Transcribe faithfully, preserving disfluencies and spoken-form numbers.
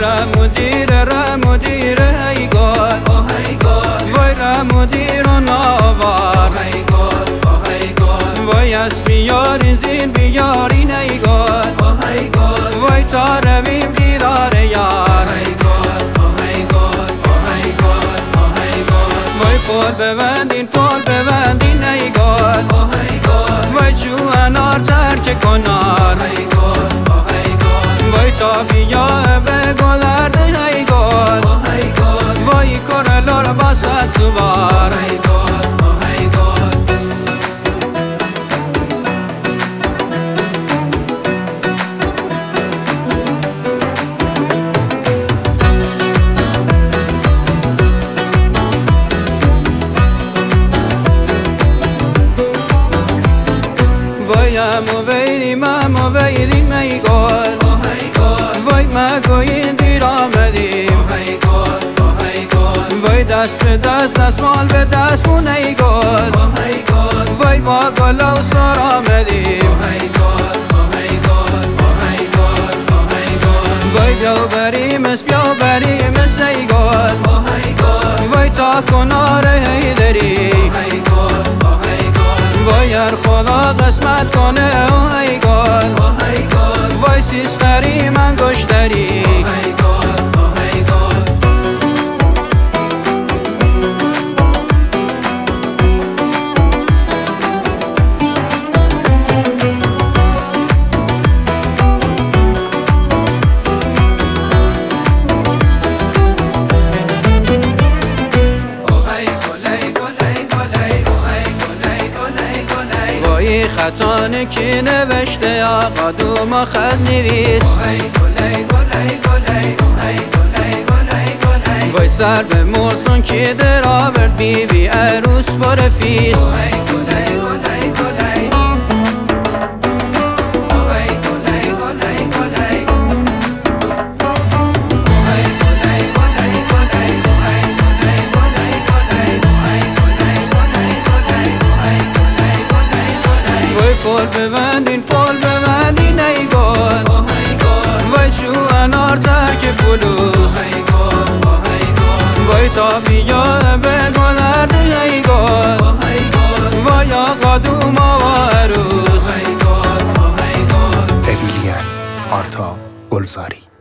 را مدیر را مدیر ای گل وای را مدیر و نوار وای از بیارین زین بیارین ای گل وای تا رویم دیدار یار وای پول ببندین پول ببندین ای گل وای چو انار ترک کنار وای تا بیا به گلرد ای گل وای کرلور باسد سوار مو ویری ما مو ویری می گل وای ما گوین دیر آمدیم وای دست به دست دستمال به دست مون ای گل وای با گل و سر آمدیم وای بیاو بریم اس بیاو بریم اس ای گل وای تا کنار هی دری وای ار خدا قسمت کنه او ای گل وای سیستری من گشتری وای خطانه که نوشته آقا دوما خط نویس وای سر به مرسون که در آورد بیوی عروس بار فیس پول ببندین پول ببندین ای گل وای چو انار ترک فلوس وای تا بیا به گلرد ای گل وای آقا دوما و عروس امیلیان آرتا گلزاری.